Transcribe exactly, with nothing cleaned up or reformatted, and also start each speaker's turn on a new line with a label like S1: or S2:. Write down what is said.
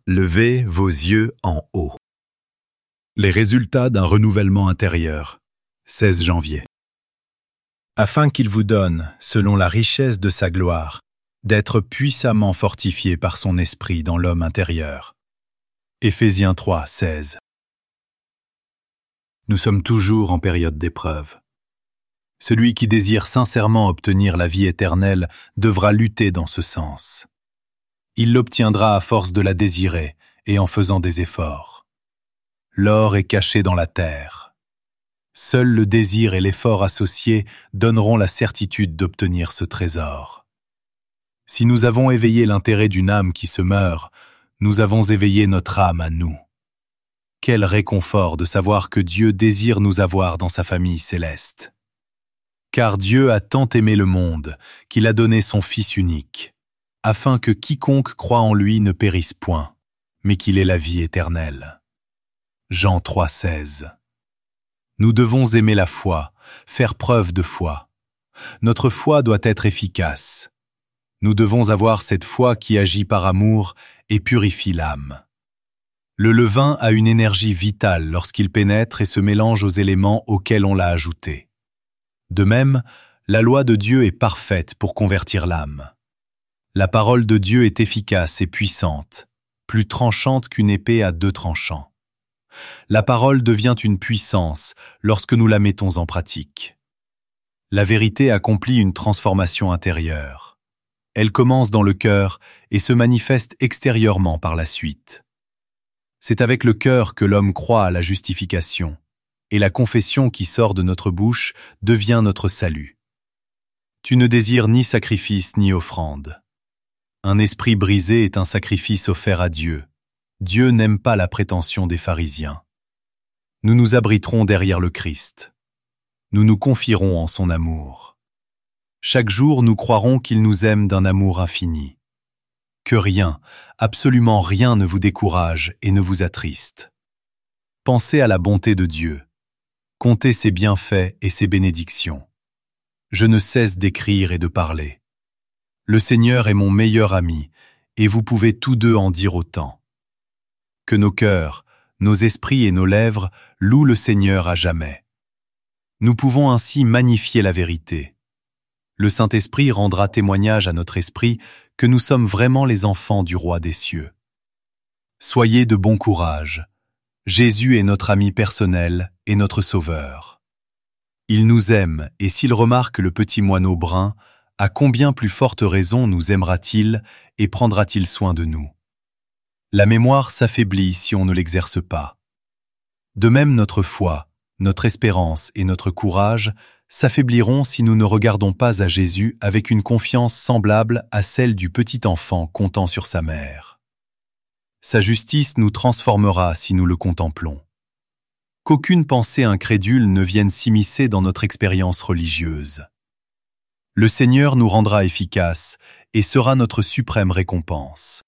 S1: Levez vos yeux en haut. Les résultats d'un renouvellement intérieur. seize janvier.
S2: Afin qu'il vous donne, selon la richesse de sa gloire, d'être puissamment fortifié par son esprit dans l'homme intérieur. Éphésiens trois, seize.
S3: Nous sommes toujours en période d'épreuve. Celui qui désire sincèrement obtenir la vie éternelle devra lutter dans ce sens. Il l'obtiendra à force de la désirer et en faisant des efforts. L'or est caché dans la terre. Seul le désir et l'effort associés donneront la certitude d'obtenir ce trésor. Si nous avons éveillé l'intérêt d'une âme qui se meurt, nous avons éveillé notre âme à nous. Quel réconfort de savoir que Dieu désire nous avoir dans sa famille céleste. Car Dieu a tant aimé le monde qu'il a donné son Fils unique, afin que quiconque croit en lui ne périsse point, mais qu'il ait la vie éternelle. Jean trois, seize. Nous devons aimer la foi, faire preuve de foi. Notre foi doit être efficace. Nous devons avoir cette foi qui agit par amour et purifie l'âme. Le levain a une énergie vitale lorsqu'il pénètre et se mélange aux éléments auxquels on l'a ajouté. De même, la loi de Dieu est parfaite pour convertir l'âme. La parole de Dieu est efficace et puissante, plus tranchante qu'une épée à deux tranchants. La parole devient une puissance lorsque nous la mettons en pratique. La vérité accomplit une transformation intérieure. Elle commence dans le cœur et se manifeste extérieurement par la suite. C'est avec le cœur que l'homme croit à la justification, et la confession qui sort de notre bouche devient notre salut. Tu ne désires ni sacrifice ni offrande. Un esprit brisé est un sacrifice offert à Dieu. Dieu n'aime pas la prétention des pharisiens. Nous nous abriterons derrière le Christ. Nous nous confierons en son amour. Chaque jour, nous croirons qu'il nous aime d'un amour infini. Que rien, absolument rien ne vous décourage et ne vous attriste. Pensez à la bonté de Dieu. Comptez ses bienfaits et ses bénédictions. Je ne cesse d'écrire et de parler. Le Seigneur est mon meilleur ami, et vous pouvez tous deux en dire autant. Que nos cœurs, nos esprits et nos lèvres louent le Seigneur à jamais. Nous pouvons ainsi magnifier la vérité. Le Saint-Esprit rendra témoignage à notre esprit que nous sommes vraiment les enfants du Roi des cieux. Soyez de bon courage. Jésus est notre ami personnel et notre Sauveur. Il nous aime, et s'il remarque le petit moineau brun, à combien plus forte raison nous aimera-t-il et prendra-t-il soin de nous? La mémoire s'affaiblit si on ne l'exerce pas. De même notre foi, notre espérance et notre courage s'affaibliront si nous ne regardons pas à Jésus avec une confiance semblable à celle du petit enfant comptant sur sa mère. Sa justice nous transformera si nous le contemplons. Qu'aucune pensée incrédule ne vienne s'immiscer dans notre expérience religieuse. Le Seigneur nous rendra efficaces et sera notre suprême récompense.